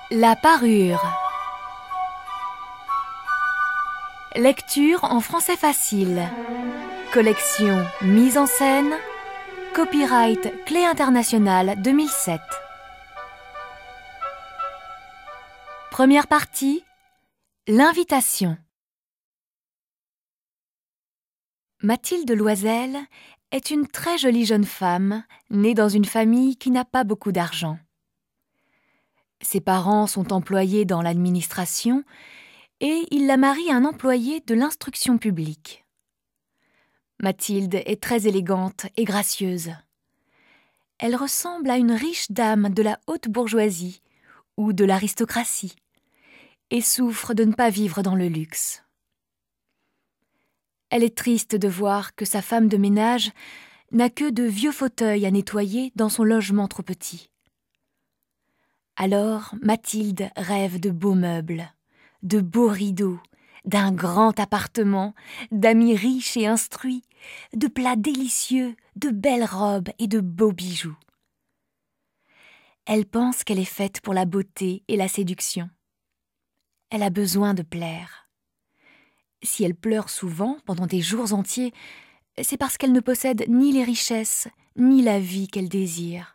La parure. Lecture en français facile. Collection mise en scène. Copyright Clé Internationale 2007. Première partie. L'invitation. Mathilde Loisel est une très jolie jeune femme, née dans une famille qui n'a pas beaucoup d'argent. Ses parents sont employés dans l'administration et il la marie à un employé de l'instruction publique. Mathilde est très élégante et gracieuse. Elle ressemble à une riche dame de la haute bourgeoisie ou de l'aristocratie et souffre de ne pas vivre dans le luxe. Elle est triste de voir que sa femme de ménage n'a que de vieux fauteuils à nettoyer dans son logement trop petit. Alors Mathilde rêve de beaux meubles, de beaux rideaux, d'un grand appartement, d'amis riches et instruits, de plats délicieux, de belles robes et de beaux bijoux. Elle pense qu'elle est faite pour la beauté et la séduction. Elle a besoin de plaire. Si elle pleure souvent pendant des jours entiers, c'est parce qu'elle ne possède ni les richesses, ni la vie qu'elle désire.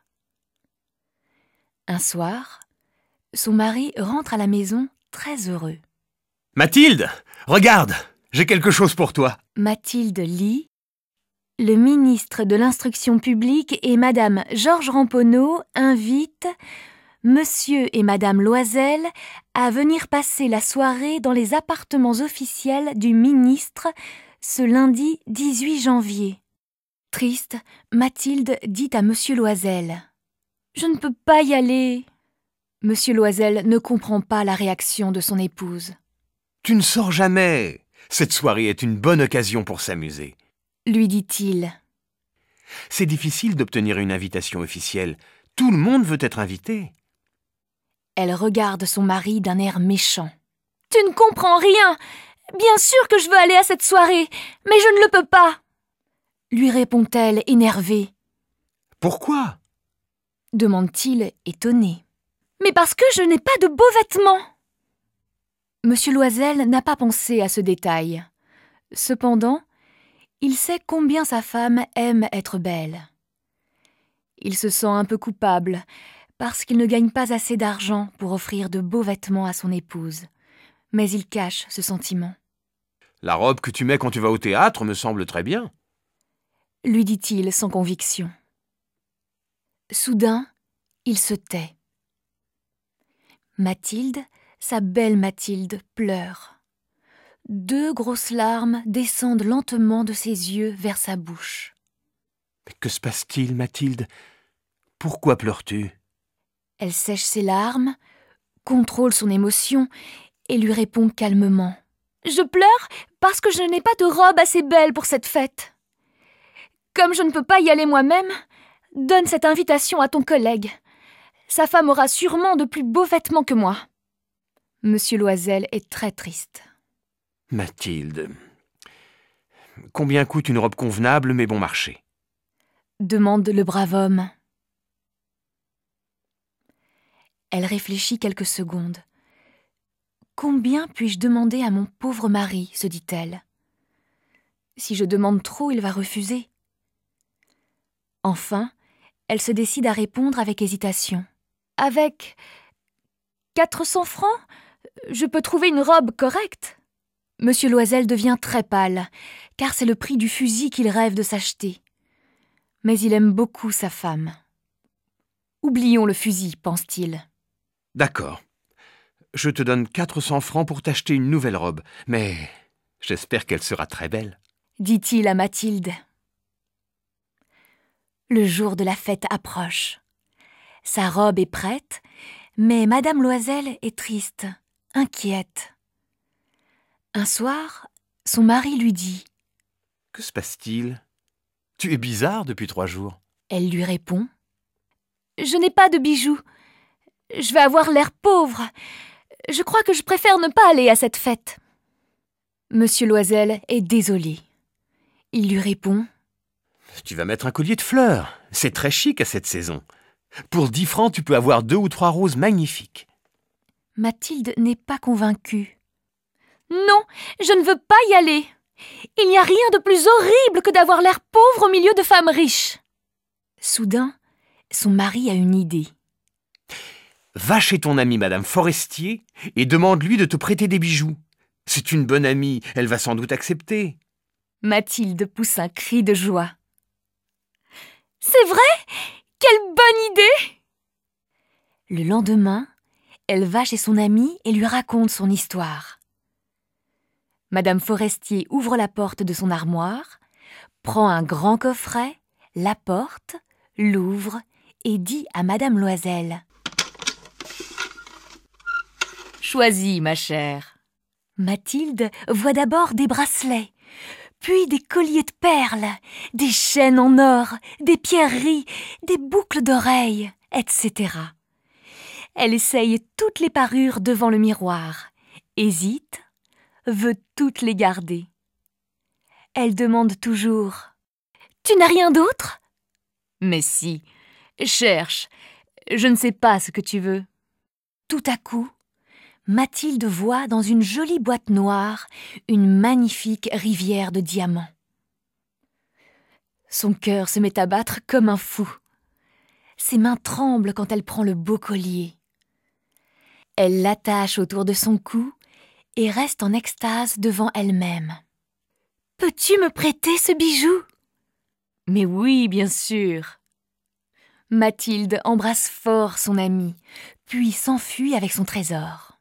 Un soir, son mari rentre à la maison très heureux. « Mathilde, regarde, j'ai quelque chose pour toi. » Mathilde lit. Le ministre de l'Instruction publique et Madame Georges Ramponneau invitent Monsieur et Madame Loisel à venir passer la soirée dans les appartements officiels du ministre ce lundi 18 janvier. Triste, Mathilde dit à Monsieur Loisel. « Je ne peux pas y aller. » Monsieur Loisel ne comprend pas la réaction de son épouse. « Tu ne sors jamais. Cette soirée est une bonne occasion pour s'amuser. » lui dit-il. « C'est difficile d'obtenir une invitation officielle. Tout le monde veut être invité. » Elle regarde son mari d'un air méchant. « Tu ne comprends rien. Bien sûr que je veux aller à cette soirée, mais je ne le peux pas. » lui répond-elle énervée. « Pourquoi ?» demande-t-il étonné. « Mais parce que je n'ai pas de beaux vêtements. » Monsieur Loisel n'a pas pensé à ce détail. Cependant, il sait combien sa femme aime être belle. Il se sent un peu coupable parce qu'il ne gagne pas assez d'argent pour offrir de beaux vêtements à son épouse. Mais il cache ce sentiment. « La robe que tu mets quand tu vas au théâtre me semble très bien. » lui dit-il sans conviction. Soudain, il se tait. Mathilde, sa belle Mathilde, pleure. 2 grosses larmes descendent lentement de ses yeux vers sa bouche. « Mais que se passe-t-il, Mathilde? Pourquoi pleures-tu » Elle sèche ses larmes, contrôle son émotion et lui répond calmement. « Je pleure parce que je n'ai pas de robe assez belle pour cette fête. Comme je ne peux pas y aller moi-même, donne cette invitation à ton collègue. Sa femme aura sûrement de plus beaux vêtements que moi. » Monsieur Loisel est très triste. « Mathilde, combien coûte une robe convenable mais bon marché ?» demande le brave homme. Elle réfléchit quelques secondes. « Combien puis-je demander à mon pauvre mari ?» se dit-elle. « Si je demande trop, il va refuser. » Enfin, elle se décide à répondre avec hésitation. « Avec 400 francs, je peux trouver une robe correcte. » Monsieur Loisel devient très pâle, car c'est le prix du fusil qu'il rêve de s'acheter. Mais il aime beaucoup sa femme. « Oublions le fusil, pense-t-il. » « D'accord. Je te donne 400 francs pour t'acheter une nouvelle robe, mais j'espère qu'elle sera très belle. » dit-il à Mathilde. Le jour de la fête approche. Sa robe est prête, mais Madame Loisel est triste, inquiète. Un soir, son mari lui dit « Que se passe-t-il? Tu es bizarre depuis 3 jours. » Elle lui répond « Je n'ai pas de bijoux. Je vais avoir l'air pauvre. Je crois que je préfère ne pas aller à cette fête. » Monsieur Loisel est désolé. Il lui répond « Tu vas mettre un collier de fleurs. C'est très chic à cette saison. Pour 10 francs, tu peux avoir 2 ou 3 roses magnifiques. » Mathilde n'est pas convaincue. Non, je ne veux pas y aller. Il n'y a rien de plus horrible que d'avoir l'air pauvre au milieu de femmes riches. Soudain, son mari a une idée. Va chez ton amie Madame Forestier et demande-lui de te prêter des bijoux. C'est une bonne amie, elle va sans doute accepter. Mathilde pousse un cri de joie. C'est vrai? Quelle bonne idée! Le lendemain, elle va chez son amie et lui raconte son histoire. Madame Forestier ouvre la porte de son armoire, prend un grand coffret, la porte, l'ouvre et dit à Madame Loisel: « Choisis, ma chère. » Mathilde voit d'abord des bracelets, puis des colliers de perles, des chaînes en or, des pierreries, des boucles d'oreilles, etc. Elle essaye toutes les parures devant le miroir, hésite, veut toutes les garder. Elle demande toujours: « Tu n'as rien d'autre ?»« Mais si, cherche, je ne sais pas ce que tu veux. » Tout à coup, Mathilde voit dans une jolie boîte noire une magnifique rivière de diamants. Son cœur se met à battre comme un fou. Ses mains tremblent quand elle prend le beau collier. Elle l'attache autour de son cou et reste en extase devant elle-même. « Peux-tu me prêter ce bijou ?»« Mais oui, bien sûr. » Mathilde embrasse fort son amie, puis s'enfuit avec son trésor.